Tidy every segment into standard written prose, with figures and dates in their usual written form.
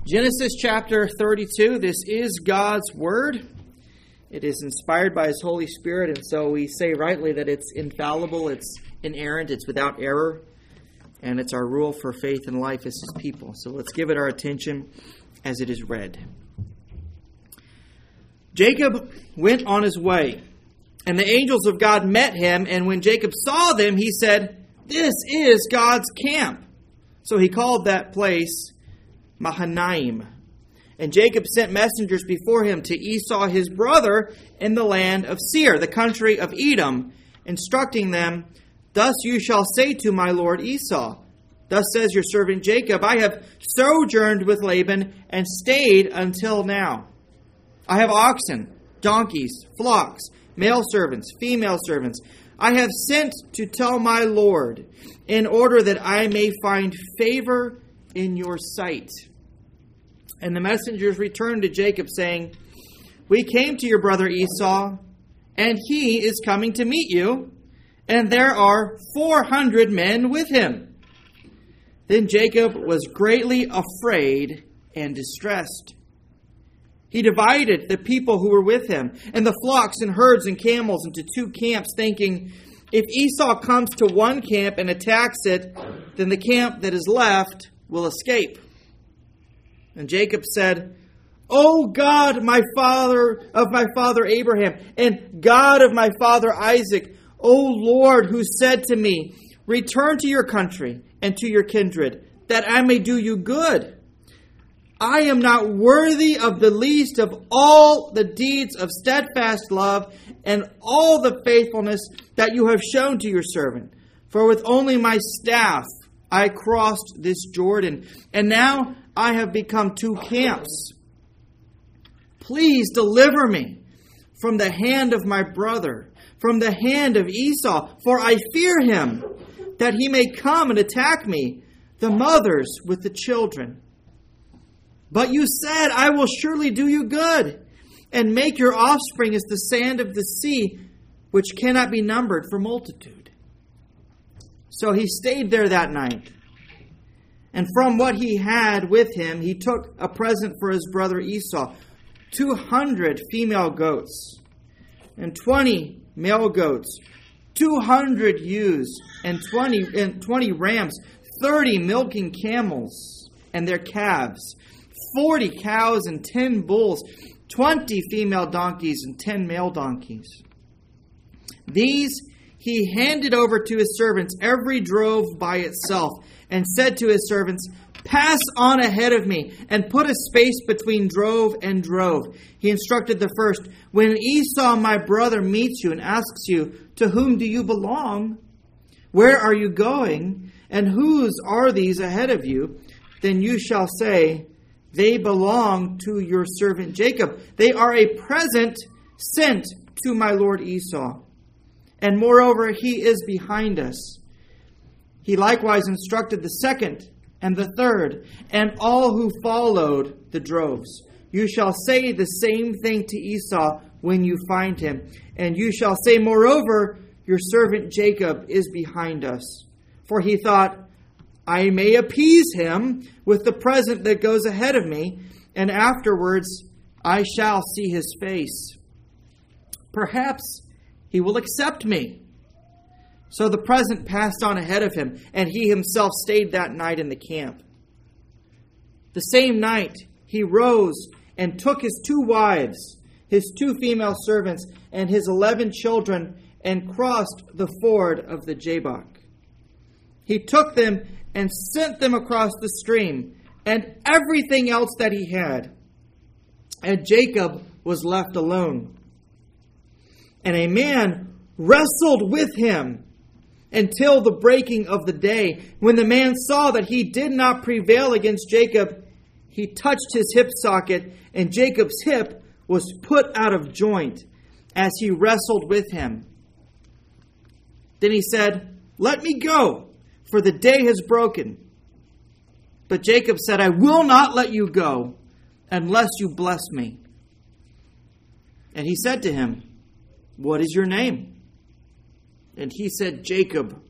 Genesis chapter 32, this is God's Word. It is inspired by His Holy Spirit, and so we say rightly that it's infallible, it's inerrant, it's without error, and it's our rule for faith and life as His people. So let's give it our attention as it is read. Jacob went on his way, and the angels of God met him, and when Jacob saw them, he said, "This is God's camp." So he called that place Mahanaim. And Jacob sent messengers before him to Esau his brother in the land of Seir, the country of Edom, instructing them, "Thus you shall say to my lord Esau, Thus says your servant Jacob, I have sojourned with Laban and stayed until now. I have oxen, donkeys, flocks, male servants, female servants. I have sent to tell my lord, in order that I may find favor in your sight." And the messengers returned to Jacob, saying, "We came to your brother Esau, and he is coming to meet you, and there are 400 men with him." Then Jacob was greatly afraid and distressed. He divided the people who were with him, and the flocks and herds and camels into two camps, thinking, "If Esau comes to one camp and attacks it, then the camp that is left will escape." And Jacob said, "O God, my father Abraham, and God of my father Isaac, O Lord, who said to me, 'Return to your country and to your kindred, that I may do you good.' I am not worthy of the least of all the deeds of steadfast love and all the faithfulness that you have shown to your servant. For with only my staff I crossed this Jordan, and now I have become two camps. Please deliver me from the hand of my brother, from the hand of Esau, for I fear him, that he may come and attack me, the mothers with the children. But you said, I will surely do you good, and make your offspring as the sand of the sea, which cannot be numbered for multitude." So he stayed there that night. And from what he had with him, he took a present for his brother Esau, 200 female goats, and 20 male goats, 200 ewes, and 20 rams, 30 milking camels and their calves, 40 cows and 10 bulls, 20 female donkeys and 10 male donkeys. These he handed over to his servants, every drove by itself, and said to his servants, "Pass on ahead of me, and put a space between drove and drove." He instructed the first, "When Esau my brother meets you and asks you, 'To whom do you belong? Where are you going? And whose are these ahead of you?' Then you shall say, 'They belong to your servant Jacob. They are a present sent to my lord Esau. And moreover, he is behind us.'" He likewise instructed the second and the third, and all who followed the droves. "You shall say the same thing to Esau when you find him. And you shall say, moreover, your servant Jacob is behind us. For he thought, I may appease him with the present that goes ahead of me, and afterwards I shall see his face. Perhaps he will accept me." So the present passed on ahead of him, and he himself stayed that night in the camp. The same night he rose and took his 2 wives, his 2 female servants, and his 11 children, and crossed the ford of the Jabbok. He took them and sent them across the stream, and everything else that he had. And Jacob was left alone. And a man wrestled with him until the breaking of the day. When the man saw that he did not prevail against Jacob, he touched his hip socket, and Jacob's hip was put out of joint as he wrestled with him. Then he said, "Let me go, for the day has broken." But Jacob said, "I will not let you go unless you bless me." And he said to him, "What is your name?" And he said, "Jacob."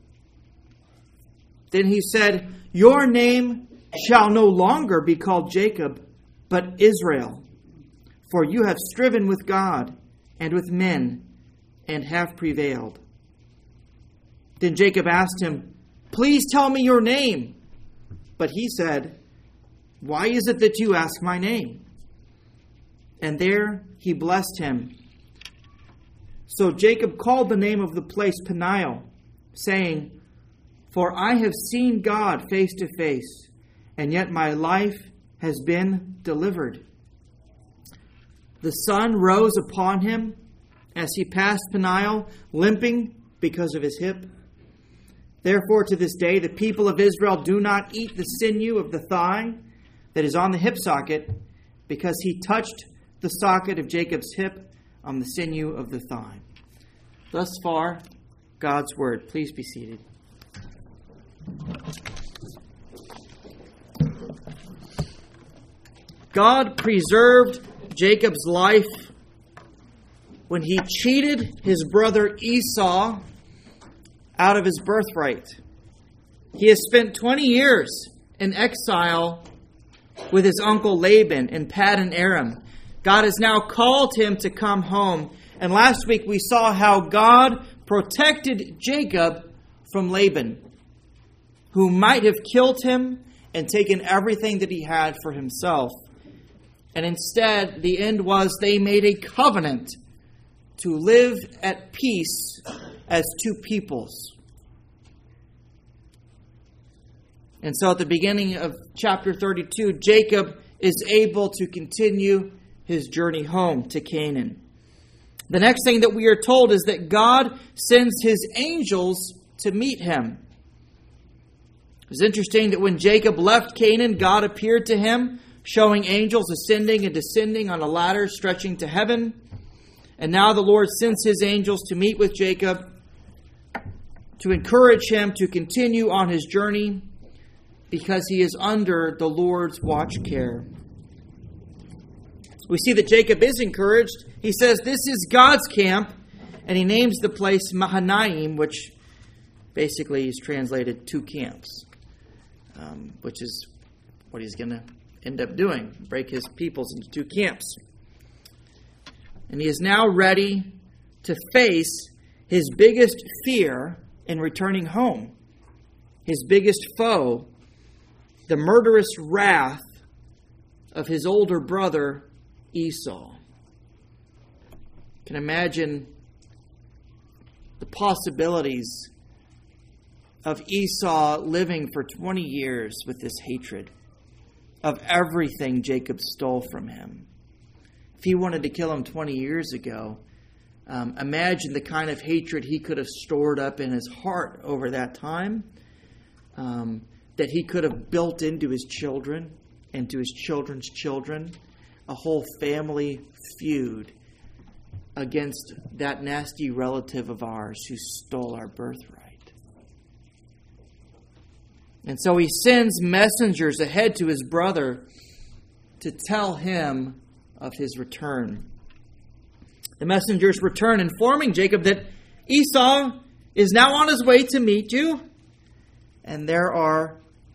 Then he said, "Your name shall no longer be called Jacob, but Israel. For you have striven with God and with men, and have prevailed." Then Jacob asked him, "Please tell me your name." But he said, "Why is it that you ask my name?" And there he blessed him. So Jacob called the name of the place Peniel, saying, "For I have seen God face to face, and yet my life has been delivered." The sun rose upon him as he passed Peniel, limping because of his hip. Therefore, to this day, the people of Israel do not eat the sinew of the thigh that is on the hip socket, because he touched the socket of Jacob's hip on the sinew of the thigh. Thus far, God's word. Please be seated. God preserved Jacob's life when he cheated his brother Esau out of his birthright. He has spent 20 years in exile with his uncle Laban in Paddan Aram. God has now called him to come home. And last week we saw how God protected Jacob from Laban, who might have killed him and taken everything that he had for himself. And instead, the end was they made a covenant to live at peace as two peoples. And so at the beginning of chapter 32, Jacob is able to continue his journey home to Canaan. The next thing that we are told is that God sends his angels to meet him. It's interesting that when Jacob left Canaan, God appeared to him, showing angels ascending and descending on a ladder stretching to heaven. And now the Lord sends his angels to meet with Jacob, to encourage him to continue on his journey, because he is under the Lord's watch care. We see that Jacob is encouraged. He says, "This is God's camp," and he names the place Mahanaim, which basically is translated two camps, which is what he's going to end up doing, break his peoples into two camps. And he is now ready to face his biggest fear in returning home, his biggest foe, the murderous wrath of his older brother Esau. You can imagine the possibilities of Esau living for 20 years with this hatred of everything Jacob stole from him. If he wanted to kill him 20 years ago, imagine the kind of hatred he could have stored up in his heart over that time, that he could have built into his children and to his children's children, a whole family feud against that nasty relative of ours who stole our birthright. And so he sends messengers ahead to his brother to tell him of his return. The messengers return, informing Jacob that Esau is now on his way to meet you, and there are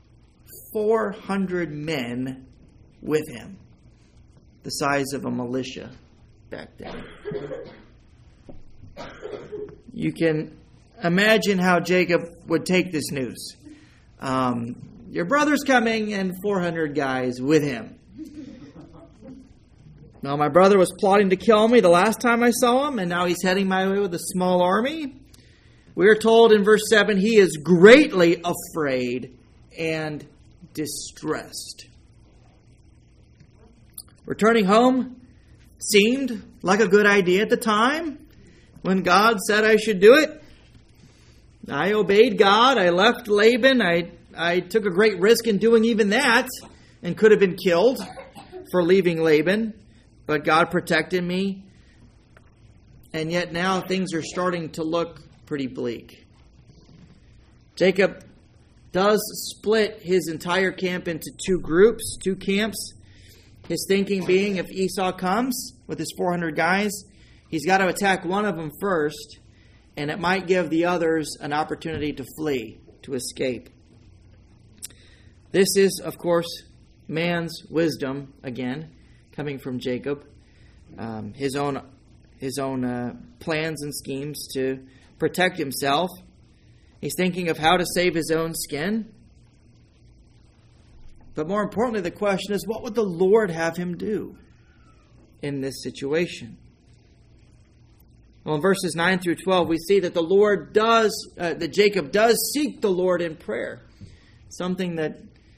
400 men with him, the size of a militia back then. You can imagine how Jacob would take this news. Your brother's coming and 400 guys with him. Now, my brother was plotting to kill me the last time I saw him, and now he's heading my way with a small army. We are told in verse 7, he is greatly afraid and distressed. Returning home seemed like a good idea at the time. When God said I should do it, I obeyed God. I left Laban. I took a great risk in doing even that, and could have been killed for leaving Laban. But God protected me. And yet now things are starting to look pretty bleak. Jacob does split his entire camp into two groups, two camps. His thinking being, if Esau comes with his 400 guys, he's got to attack one of them first, and it might give the others an opportunity to flee, to escape. This is, of course, man's wisdom, again, coming from Jacob, his own plans and schemes to protect himself. He's thinking of how to save his own skin. But more importantly, the question is, what would the Lord have him do in this situation? Well, in verses 9 through 12, we see that that Jacob does seek the Lord in prayer. Something that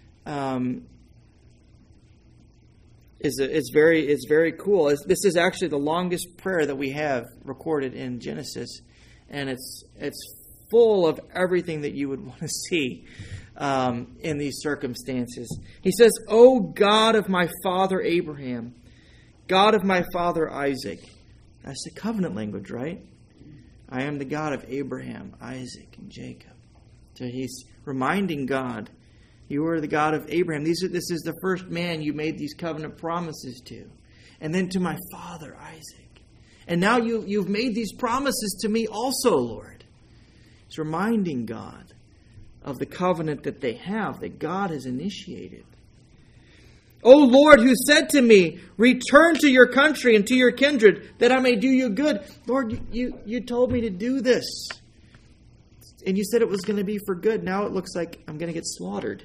is very cool. This is actually the longest prayer that we have recorded in Genesis, and it's full of everything that you would want to see in these circumstances. He says, "O God of my father Abraham, God of my father Isaac." That's the covenant language, right? I am the God of Abraham, Isaac, and Jacob. So he's reminding God, you are the God of Abraham. This is the first man you made these covenant promises to. And then to my father Isaac. And now you've made these promises to me also, Lord. He's reminding God of the covenant that they have, that God has initiated. "O Lord, who said to me, return to your country and to your kindred, that I may do you good." Lord, you told me to do this. And you said it was going to be for good. Now it looks like I'm going to get slaughtered.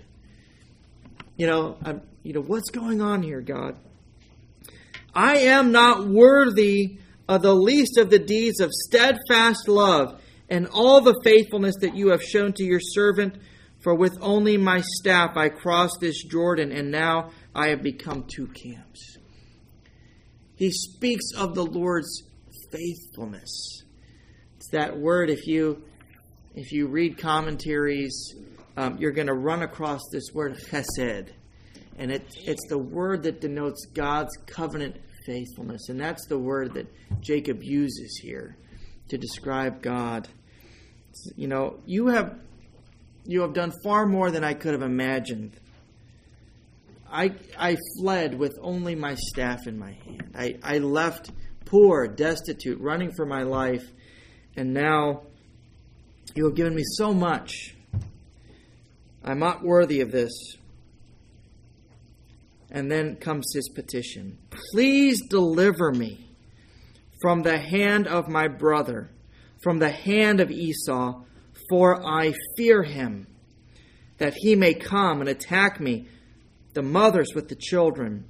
What's going on here, God? "I am not worthy of the least of the deeds of steadfast love and all the faithfulness that you have shown to your servant. For with only my staff I crossed this Jordan, and now I have become two camps." He speaks of the Lord's faithfulness. It's that word, if you read commentaries, you're going to run across this word chesed. And it's the word that denotes God's covenant faithfulness. And that's the word that Jacob uses here to describe God. You have done far more than I could have imagined. I fled with only my staff in my hand. I left poor, destitute, running for my life. And now you have given me so much. I'm not worthy of this. And then comes his petition. "Please deliver me from the hand of my brother, from the hand of Esau, for I fear him, that he may come and attack me, the mothers with the children."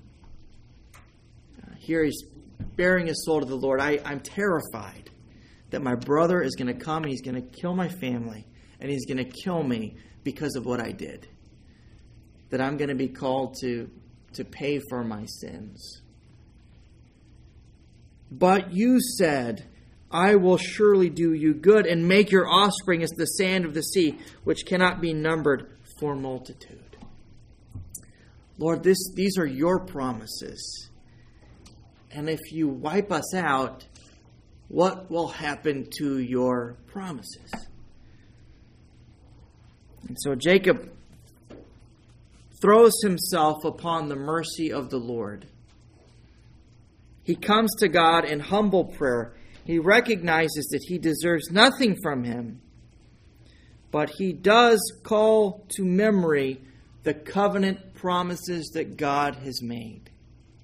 Here he's bearing his soul to the Lord. I'm terrified that my brother is going to come and he's going to kill my family, and he's going to kill me because of what I did. That I'm going to be called to pay for my sins. "But you said, I will surely do you good and make your offspring as the sand of the sea, which cannot be numbered for multitude." Lord, these are your promises. And if you wipe us out, what will happen to your promises? And so Jacob throws himself upon the mercy of the Lord. He comes to God in humble prayer. He recognizes that he deserves nothing from him, but he does call to memory the covenant promises that God has made.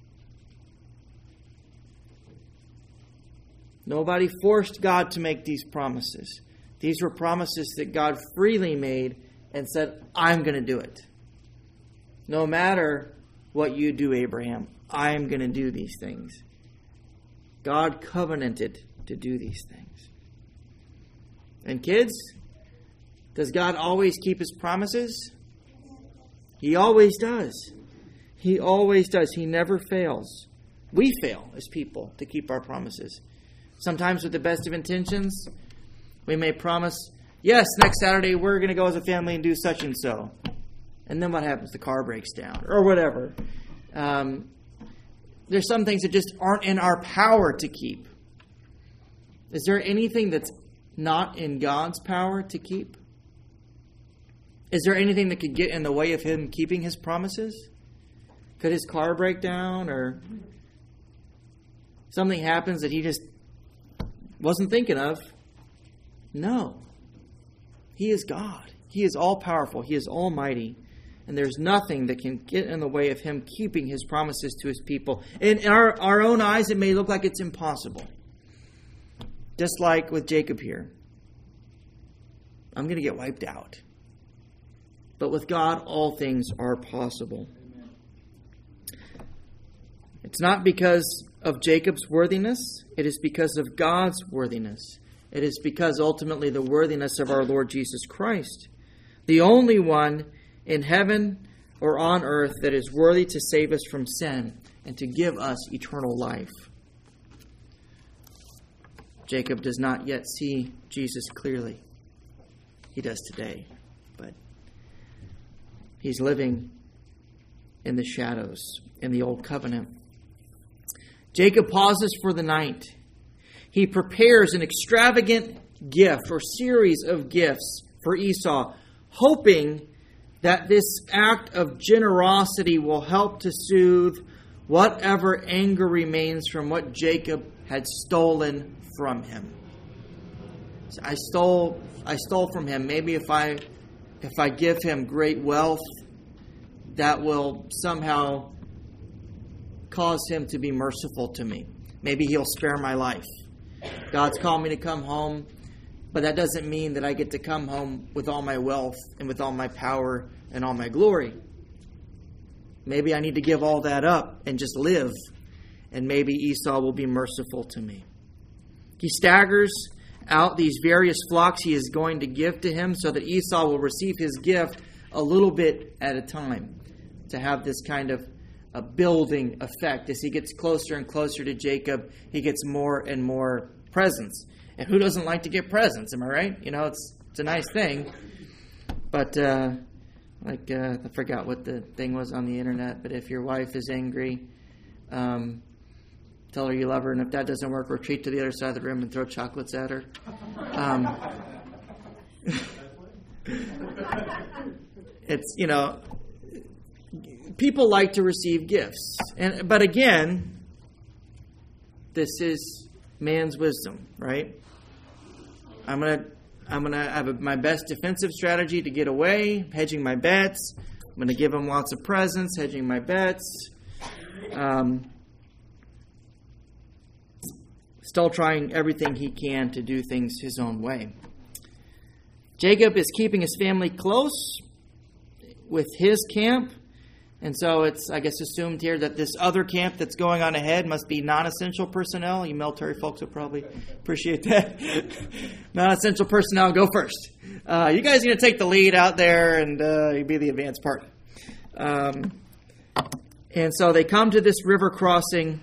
Nobody forced God to make these promises. These were promises that God freely made and said, "I'm going to do it. No matter what you do, Abraham, I'm going to do these things." God covenanted to do these things. And kids, does God always keep his promises? He always does. He always does. He never fails. We fail as people to keep our promises. Sometimes with the best of intentions, we may promise, yes, next Saturday we're going to go as a family and do such and so. And then what happens? The car breaks down or whatever. There's some things that just aren't in our power to keep. Is there anything that's not in God's power to keep? Is there anything that could get in the way of him keeping his promises? Could his car break down, or something happens that he just wasn't thinking of? No. He is God. He is all-powerful. He is almighty. And there's nothing that can get in the way of him keeping his promises to his people. In our own eyes, it may look like it's impossible. Just like with Jacob here. I'm going to get wiped out. But with God, all things are possible. Amen. It's not because of Jacob's worthiness. It is because of God's worthiness. It is because ultimately the worthiness of our Lord Jesus Christ. The only one in heaven or on earth that is worthy to save us from sin and to give us eternal life. Jacob does not yet see Jesus clearly. He does today, but he's living in the shadows in the old covenant. Jacob pauses for the night. He prepares an extravagant gift or series of gifts for Esau, hoping that this act of generosity will help to soothe whatever anger remains from what Jacob had stolen from him. So I stole from him. Maybe if I give him great wealth, that will somehow cause him to be merciful to me. Maybe he'll spare my life. God's called me to come home, but that doesn't mean that I get to come home with all my wealth and with all my power and all my glory. Maybe I need to give all that up and just live, and maybe Esau will be merciful to me. He staggers out these various flocks he is going to give to him so that Esau will receive his gift a little bit at a time, to have this kind of a building effect. As he gets closer and closer to Jacob, he gets more and more presents. And who doesn't like to get presents? Am I right? You know, it's a nice thing. But I forgot what the thing was on the internet. But if your wife is angry, tell her you love her. And if that doesn't work, retreat to the other side of the room and throw chocolates at her. It's, you know, people like to receive gifts. But again, this is man's wisdom, right? I'm gonna have my best defensive strategy to get away, hedging my bets. I'm gonna give him lots of presents, hedging my bets. Still trying everything he can to do things his own way. Jacob is keeping his family close with his camp. And so it's, I guess, assumed here that this other camp that's going on ahead must be non-essential personnel. You military folks will probably appreciate that. Non-essential personnel, go first. You guys are going to take the lead out there and you be the advanced party. And so they come to this river crossing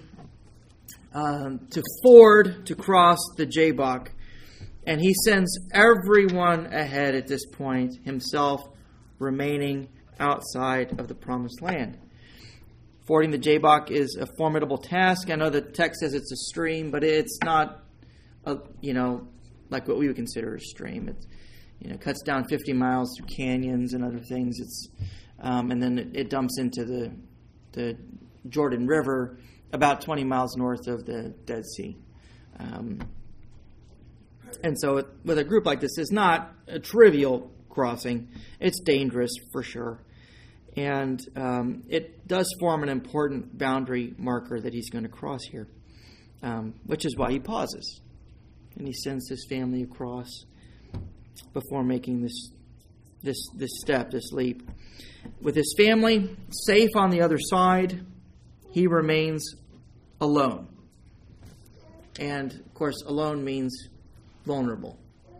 to cross the Jabbok. And he sends everyone ahead at this point, himself remaining outside of the promised land. Fording the Jabbok is a formidable task. I know the text says it's a stream, but it's not, like what we would consider a stream. It cuts down 50 miles through canyons and other things. And then it dumps into the Jordan River about 20 miles north of the Dead Sea. And so with a group like this, it's not a trivial crossing. It's dangerous for sure. And it does form an important boundary marker that he's going to cross here, which is why he pauses. And he sends his family across before making this step, this leap. With his family safe on the other side, he remains alone. And, of course, alone means vulnerable.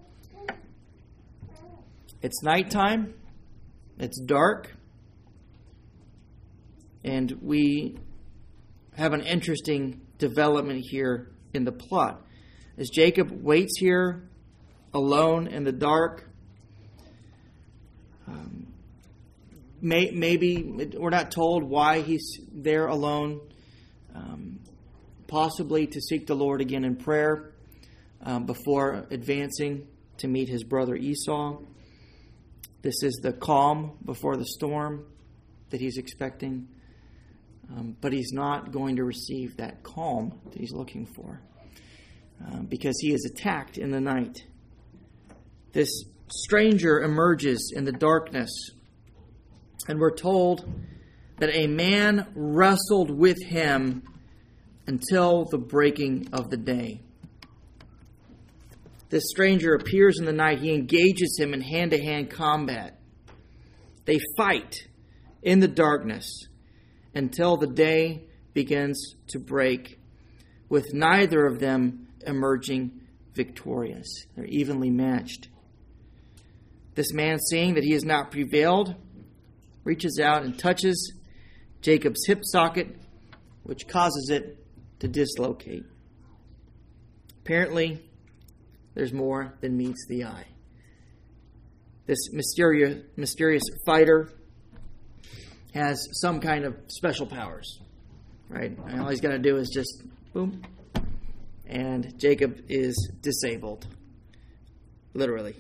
It's nighttime. It's dark. And we have an interesting development here in the plot. As Jacob waits here alone in the dark, maybe we're not told why he's there alone, possibly to seek the Lord again in prayer before advancing to meet his brother Esau. This is the calm before the storm that he's expecting. But he's not going to receive that calm that he's looking for because he is attacked in the night. This stranger emerges in the darkness And we're told that a man wrestled with him until the breaking of the day. This stranger appears in the night. He engages him in hand-to-hand combat. They fight in the darkness until the day begins to break, with neither of them emerging victorious. They're evenly matched. This man, seeing that he has not prevailed, reaches out and touches Jacob's hip socket, which causes it to dislocate. Apparently, there's more than meets the eye. This mysterious fighter has some kind of special powers, right? And all he's got to do is just boom, and Jacob is disabled, literally.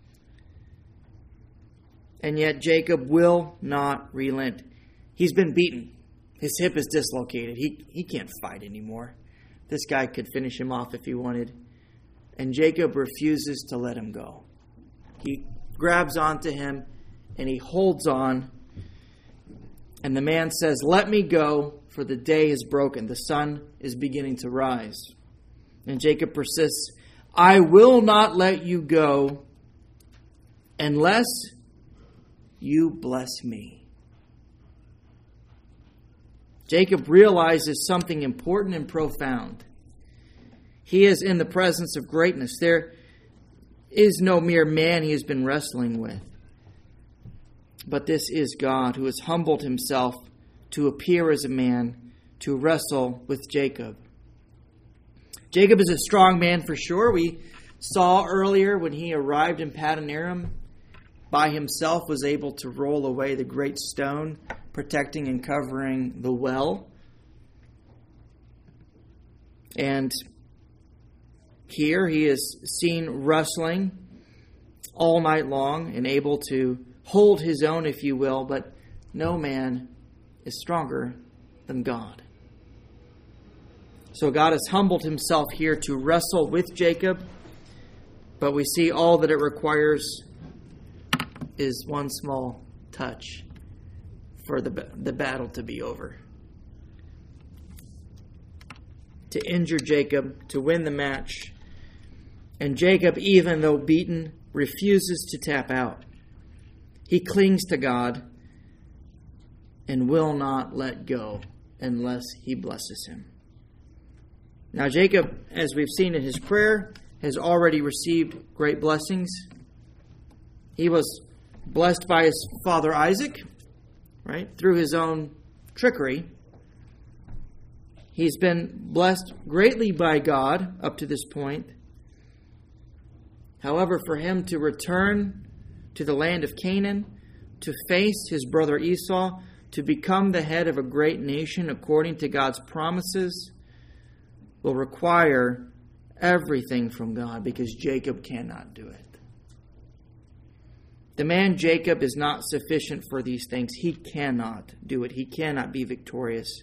And yet Jacob will not relent. He's been beaten. His hip is dislocated. He can't fight anymore. This guy could finish him off if he wanted. And Jacob refuses to let him go. He grabs onto him and he holds on. And the man says, "Let me go, for the day is broken. The sun is beginning to rise." And Jacob persists, "I will not let you go unless you bless me." Jacob realizes something important and profound. He is in the presence of greatness. There is no mere man he has been wrestling with. But this is God who has humbled himself to appear as a man, to wrestle with Jacob. Jacob is a strong man for sure. We saw earlier when he arrived in Paddan Aram, by himself was able to roll away the great stone, protecting and covering the well. And here he is seen wrestling all night long and able to hold his own, if you will, but no man is stronger than God. So God has humbled himself here to wrestle with Jacob, but we see all that it requires is one small touch for the battle to be over. To injure Jacob, to win the match. And Jacob, even though beaten, refuses to tap out. He clings to God and will not let go unless he blesses him. Now Jacob, as we've seen in his prayer, has already received great blessings. He was blessed by his father Isaac, right, through his own trickery. He's been blessed greatly by God up to this point. However, for him to return to the land of Canaan, to face his brother Esau, to become the head of a great nation according to God's promises, will require everything from God, because Jacob cannot do it. The man Jacob is not sufficient for these things. He cannot do it. He cannot be victorious.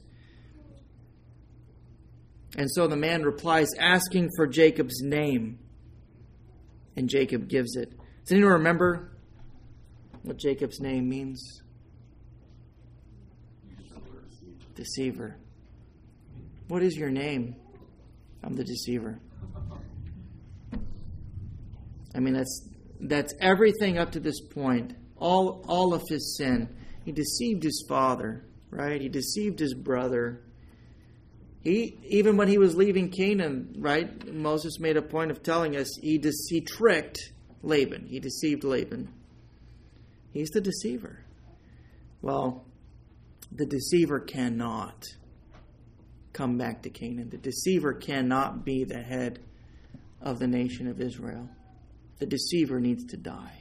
And so the man replies, asking for Jacob's name. And Jacob gives it. Does anyone remember what Jacob's name means? Deceiver. What is your name? I'm the deceiver. I mean, that's everything up to this point. All of his sin. He deceived his father, right? He deceived his brother. Even when he was leaving Canaan, right? Moses made a point of telling us he tricked Laban. He deceived Laban. He's the deceiver. Well, the deceiver cannot come back to Canaan. The deceiver cannot be the head of the nation of Israel. The deceiver needs to die.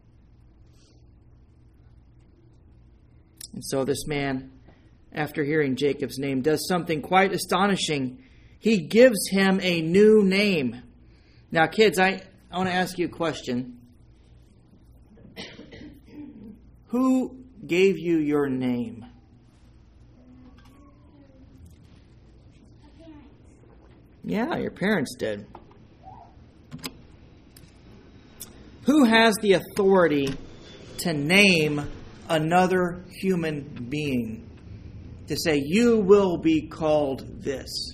And so this man, after hearing Jacob's name, does something quite astonishing. He gives him a new name. Now, kids, I want to ask you a question. Who gave you your name? Yeah, your parents did. Who has the authority to name another human being to say, you will be called this.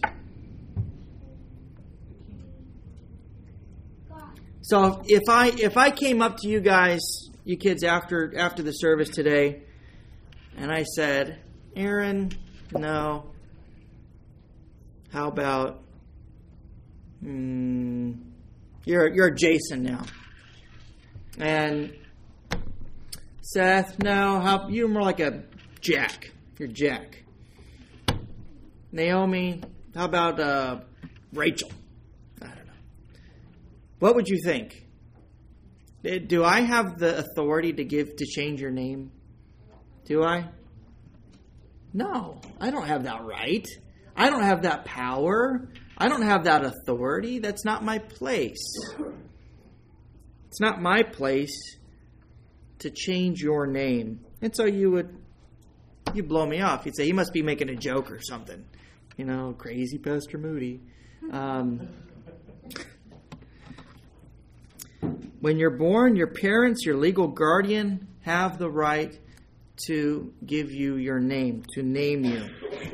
So if I came up to you guys, you kids, after the service today, and I said, Aaron, no. How about you're Jason now, and Seth, no. You're more like a Jack. You're Jack. Naomi, how about Rachel? I don't know. What would you think? Do I have the authority to change your name? Do I? No, I don't have that right. I don't have that power. I don't have that authority. That's not my place. It's not my place to change your name. And so you'd blow me off. You'd say, he must be making a joke or something. You know, crazy Pastor Moody. When you're born, your parents, your legal guardian, have the right to give you your name, to name you.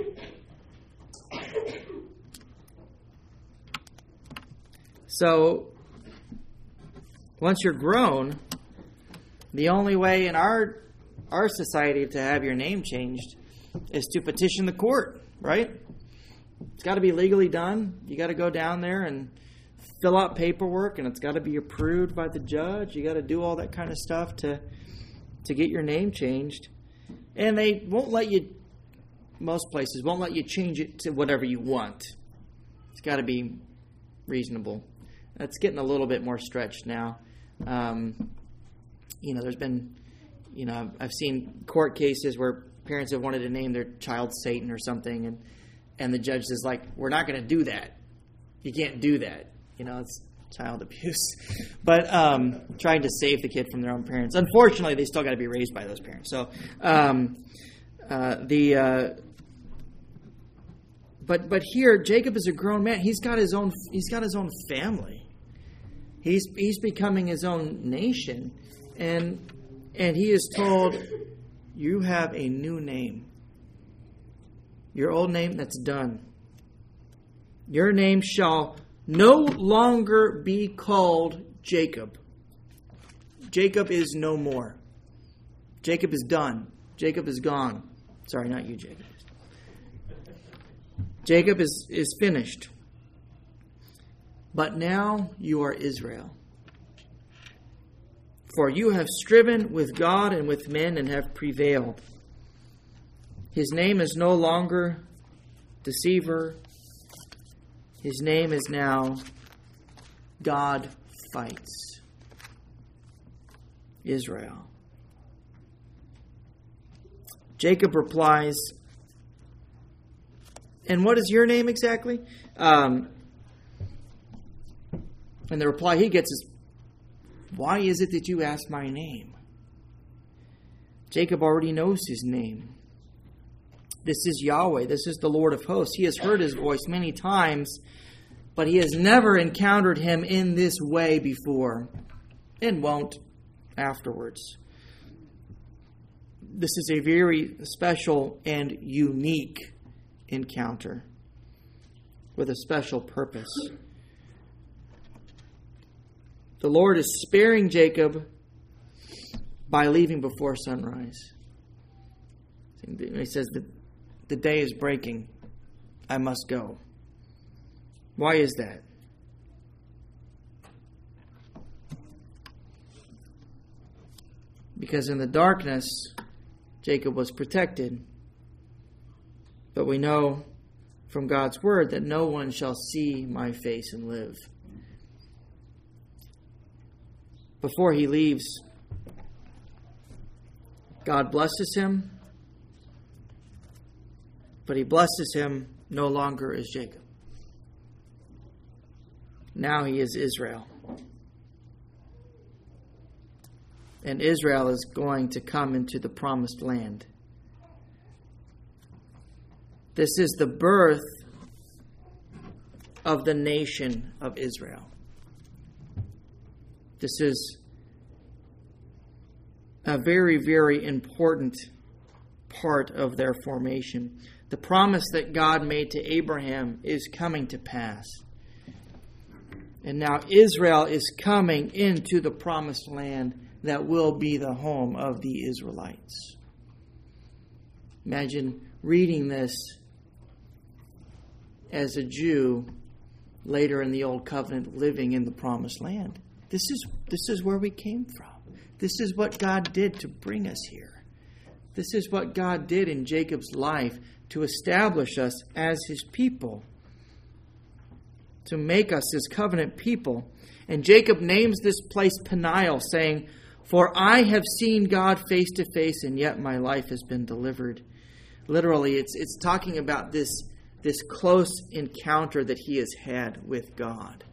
So, once you're grown, the only way in our society to have your name changed is to petition the court, right? It's got to be legally done. You got to go down there and fill out paperwork, and it's got to be approved by the judge. You got to do all that kind of stuff to get your name changed. And they won't let you, most places won't let you change it to whatever you want. It's got to be reasonable. That's getting a little bit more stretched now. There's been, I've seen court cases where parents have wanted to name their child Satan or something, and the judge is like, we're not going to do that. You can't do that. It's child abuse. But trying to save the kid from their own parents. Unfortunately, they still got to be raised by those parents. So, but here, Jacob is a grown man. He's got his own family. He's becoming his own nation, and he is told, you have a new name. Your old name, that's done. Your name shall no longer be called Jacob. Jacob is no more. Jacob is done. Jacob is gone. Sorry, not you, Jacob. Jacob is finished. But now you are Israel. For you have striven with God and with men and have prevailed. His name is no longer Deceiver. His name is now God Fights. Israel. Jacob replies, and what is your name exactly? And the reply he gets is, why is it that you ask my name? Jacob already knows his name. This is Yahweh. This is the Lord of hosts. He has heard his voice many times, but he has never encountered him in this way before, and won't afterwards. This is a very special and unique encounter with a special purpose. The Lord is sparing Jacob by leaving before sunrise. He says that the day is breaking. I must go. Why is that? Because in the darkness, Jacob was protected. But we know from God's word that no one shall see my face and live. Before he leaves, God blesses him, but he blesses him no longer as Jacob. Now he is Israel. And Israel is going to come into the promised land. This is the birth of the nation of Israel. This is a very, very important part of their formation. The promise that God made to Abraham is coming to pass. And now Israel is coming into the promised land that will be the home of the Israelites. Imagine reading this as a Jew later in the Old Covenant, living in the promised land. This is where we came from. This is what God did to bring us here. This is what God did in Jacob's life to establish us as his people, to make us his covenant people. And Jacob names this place Peniel, saying, "For I have seen God face to face, and yet my life has been delivered." Literally, it's talking about this close encounter that he has had with God.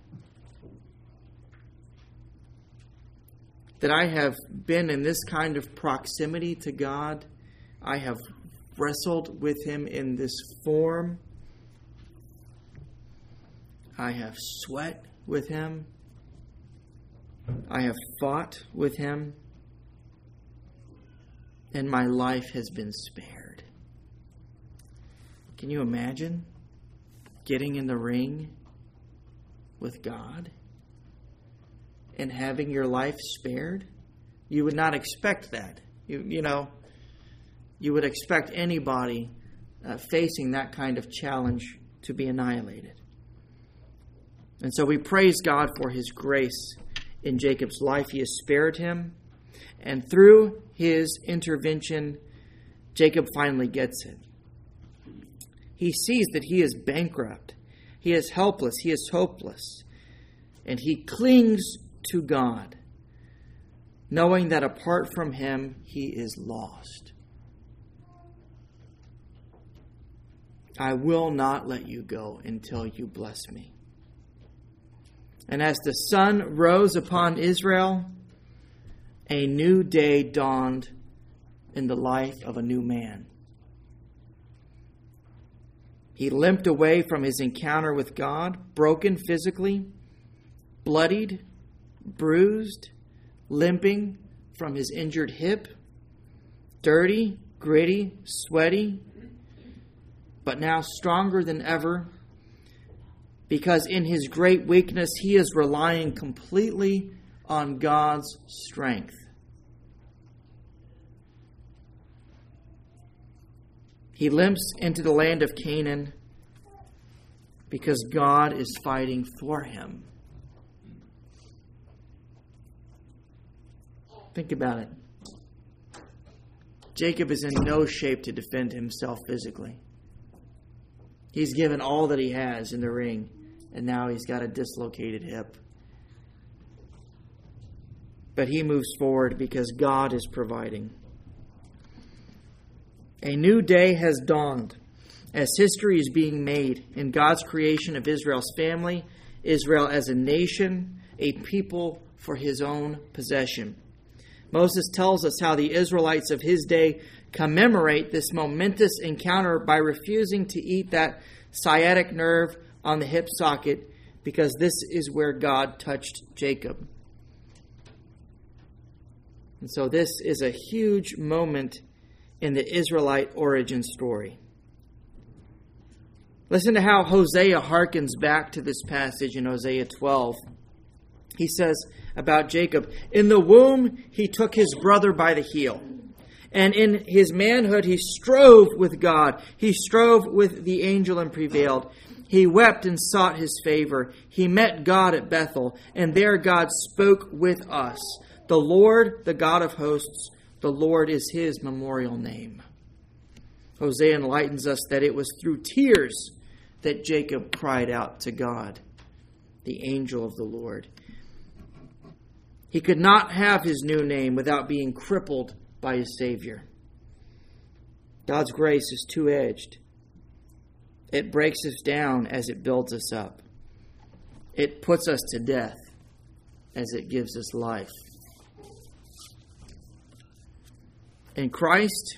That I have been in this kind of proximity to God. I have wrestled with him in this form. I have sweat with him. I have fought with him. And my life has been spared. Can you imagine getting in the ring with God and having your life spared? You would not expect that. You would expect anybody facing that kind of challenge to be annihilated. And so we praise God for his grace in Jacob's life. He has spared him. And through his intervention, Jacob finally gets it. He sees that he is bankrupt. He is helpless. He is hopeless. And he clings to God, knowing that apart from him, he is lost. I will not let you go until you bless me. And as the sun rose upon Israel, a new day dawned in the life of a new man. He limped away from his encounter with God, broken physically, bloodied, bruised, limping from his injured hip, dirty, gritty, sweaty, but now stronger than ever, because in his great weakness he is relying completely on God's strength. He limps into the land of Canaan because God is fighting for him. Think about it. Jacob is in no shape to defend himself physically. He's given all that he has in the ring, and now he's got a dislocated hip. But he moves forward because God is providing. A new day has dawned as history is being made in God's creation of Israel's family, Israel as a nation, a people for his own possession. Moses tells us how the Israelites of his day commemorate this momentous encounter by refusing to eat that sciatic nerve on the hip socket because this is where God touched Jacob. And so this is a huge moment in the Israelite origin story. Listen to how Hosea harkens back to this passage in Hosea 12. He says about Jacob, "In the womb he took his brother by the heel, and in his manhood he strove with God. He strove with the angel and prevailed. He wept and sought his favor. He met God at Bethel, and there God spoke with us. The Lord, the God of hosts, the Lord is his memorial name." Hosea enlightens us that it was through tears that Jacob cried out to God, the angel of the Lord. He could not have his new name without being crippled by his Savior. God's grace is two-edged. It breaks us down as it builds us up. It puts us to death as it gives us life. In Christ,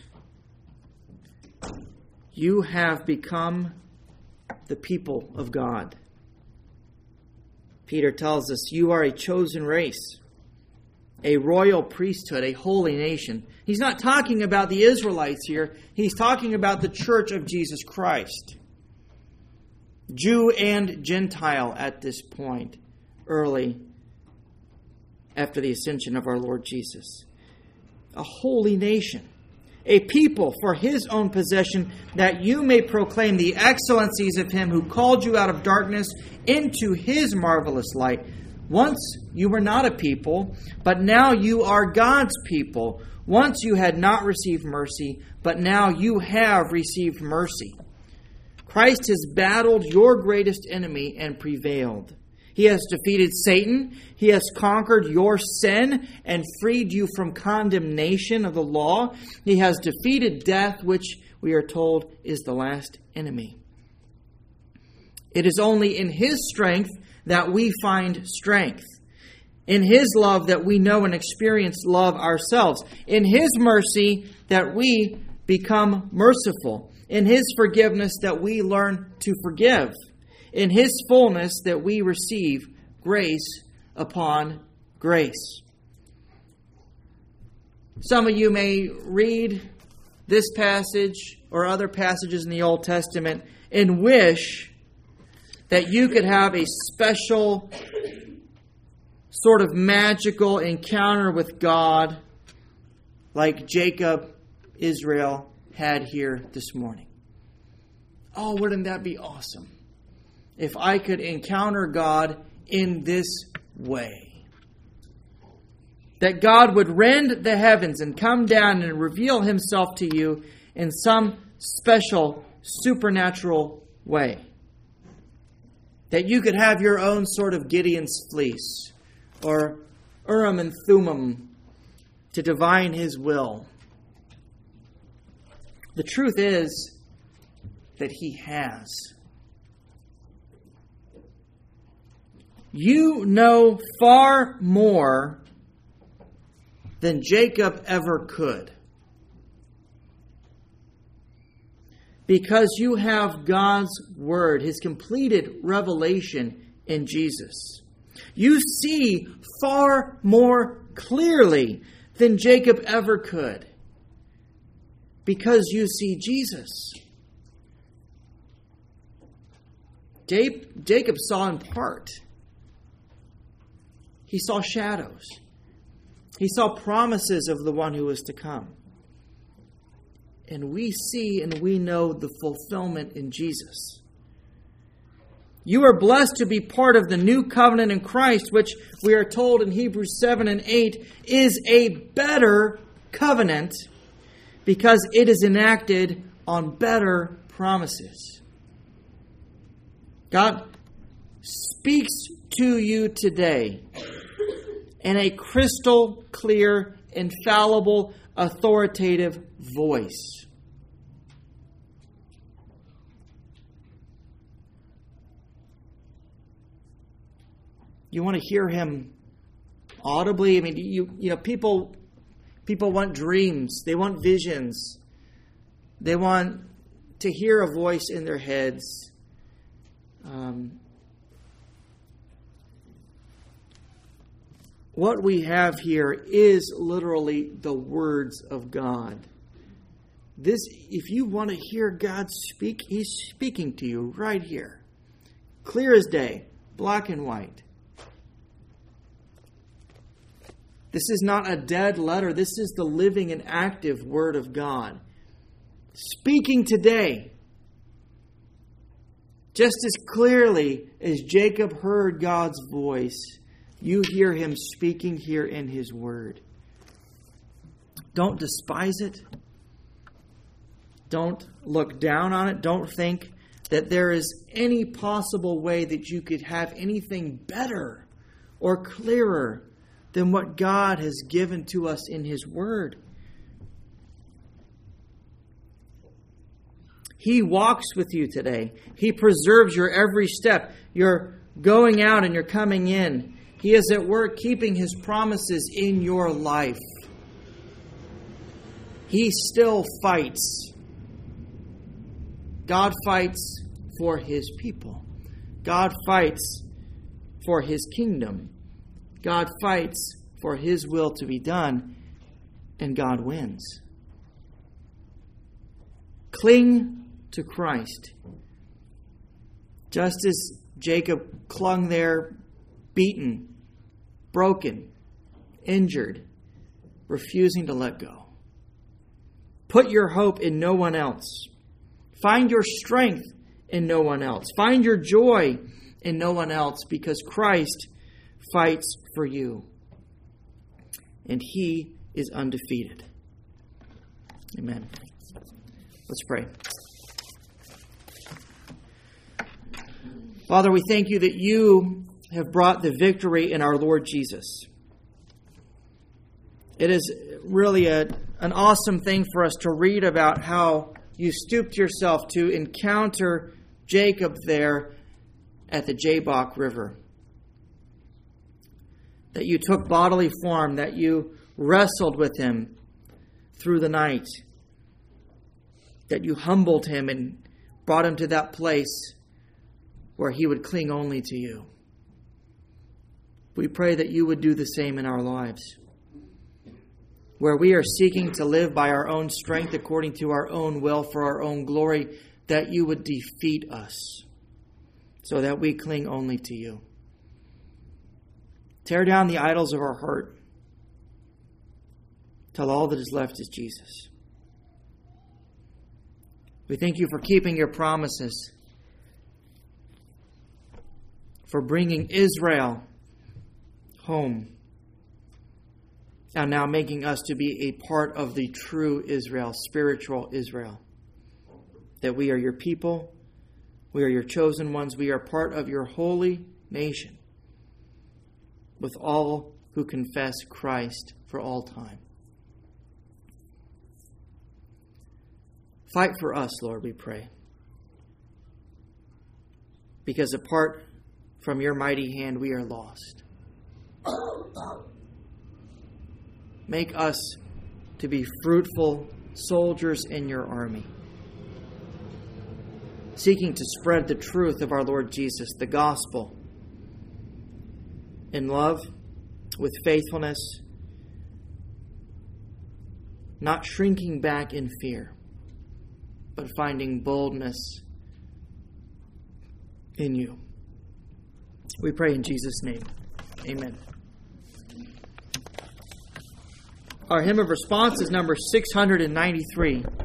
you have become the people of God. Peter tells us you are a chosen race, a royal priesthood, a holy nation. He's not talking about the Israelites here. He's talking about the church of Jesus Christ. Jew and Gentile at this point, early after the ascension of our Lord Jesus. A holy nation. A people for His own possession, that you may proclaim the excellencies of Him who called you out of darkness into His marvelous light. Once you were not a people, but now you are God's people. Once you had not received mercy, but now you have received mercy. Christ has battled your greatest enemy and prevailed. He has defeated Satan. He has conquered your sin and freed you from condemnation of the law. He has defeated death, which we are told is the last enemy. It is only in His strength that we find strength. In His love that we know and experience love ourselves. In His mercy that we become merciful. In His forgiveness that we learn to forgive. In His fullness that we receive grace upon grace. Some of you may read this passage or other passages in the Old Testament and wish that you could have a special sort of magical encounter with God like Jacob, Israel, had here this morning. Oh, wouldn't that be awesome? If I could encounter God in this way. That God would rend the heavens and come down and reveal Himself to you in some special supernatural way. That you could have your own sort of Gideon's fleece or Urim and Thummim to divine His will. The truth is that He has. You know far more than Jacob ever could. Because you have God's Word, His completed revelation in Jesus. You see far more clearly than Jacob ever could. Because you see Jesus. Jacob saw in part. He saw shadows. He saw promises of the one who was to come. And we see and we know the fulfillment in Jesus. You are blessed to be part of the new covenant in Christ, which we are told in Hebrews 7 and 8 is a better covenant because it is enacted on better promises. God speaks to you today in a crystal clear, infallible, authoritative voice. You want to hear Him audibly? I mean, you know, people want dreams. They want visions. They want to hear a voice in their heads. What we have here is literally the words of God. This, if you want to hear God speak, He's speaking to you right here. Clear as day, black and white. This is not a dead letter. This is the living and active Word of God. Speaking today. Just as clearly as Jacob heard God's voice, you hear Him speaking here in His Word. Don't despise it. Don't look down on it. Don't think that there is any possible way that you could have anything better or clearer than what God has given to us in His Word. He walks with you today. He preserves your every step. You're going out and you're coming in. He is at work keeping His promises in your life. He still fights. God fights for His people. God fights for His kingdom. God fights for His will to be done, and God wins. Cling to Christ. Just as Jacob clung there, beaten, broken, injured, refusing to let go. Put your hope in no one else. Find your strength in no one else. Find your joy in no one else, because Christ fights for you. And He is undefeated. Amen. Let's pray. Father, we thank You that You have brought the victory in our Lord Jesus. It is really an awesome thing for us to read about how You stooped Yourself to encounter Jacob there at the Jabbok River. That You took bodily form, that You wrestled with him through the night, that You humbled him and brought him to that place where he would cling only to You. We pray that You would do the same in our lives, where we are seeking to live by our own strength according to our own will for our own glory, that You would defeat us so that we cling only to You. Tear down the idols of our heart till all that is left is Jesus. We thank You for keeping Your promises, for bringing Israel home, and now making us to be a part of the true Israel, spiritual Israel. That we are Your people, we are Your chosen ones, we are part of Your holy nation, with all who confess Christ for all time. Fight for us, Lord, we pray. Because apart from Your mighty hand, we are lost. Make us to be fruitful soldiers in Your army, seeking to spread the truth of our Lord Jesus, the gospel, in love, with faithfulness, not shrinking back in fear, but finding boldness in You. We pray in Jesus' name. Amen. Our hymn of response is number 693.